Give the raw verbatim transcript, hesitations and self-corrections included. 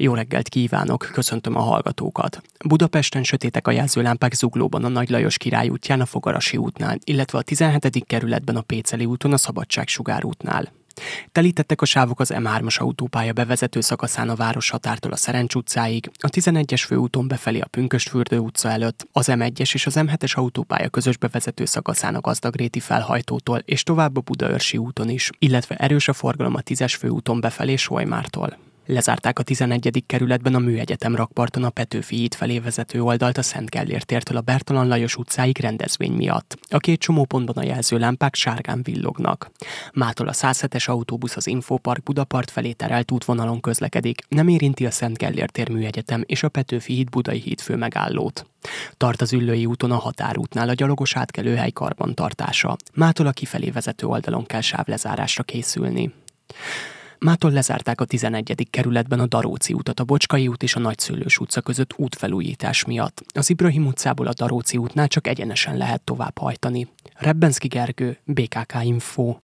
Jó reggelt kívánok, köszöntöm a hallgatókat. Budapesten sötétek a jelzőlámpák zuglóban a Nagy Lajos Király útján a Fogarasi útnál, illetve a tizenhetedik kerületben a Péceli úton a Szabadságsugár útnál. Telítettek a sávok az M hármas autópálya bevezető szakaszán a Városhatártól a Szerencs utcáig, a tizenegyes főúton befelé a Pünkösdfürdő utca előtt, az M egyes és az M hetes autópálya közös bevezető szakaszán a Gazdagréti felhajtótól és tovább a Budaörsi úton is, illetve erős a forgalom a tízes főúton befelé Solymártól. Lezárták a tizenegyedik kerületben a Műegyetem rakparton a Petőfi híd felé vezető oldalt a Szent Gellért tértől a Bertalan Lajos utcáig rendezvény miatt. A két csomópontban a jelzőlámpák sárgán villognak. Mától a száz hetes autóbusz az Infopark Budapart felé terelt útvonalon közlekedik, nem érinti a Szent Gellért tér Műegyetem és a Petőfi híd Budai híd főmegállót. Tart az Üllői úton a Határútnál a gyalogos átkelőhely karbantartása. Mától a kifelé vezető oldalon kell sávlezárásra készülni. Mától lezárták a tizenegyedik kerületben a Daróci utat a Bocskai út és a Nagyszőlős utca között útfelújítás miatt. Az Ibrahim utcából a Daróci útnál csak egyenesen lehet tovább hajtani. Rebbenszky Gergő, bé ká ká Info.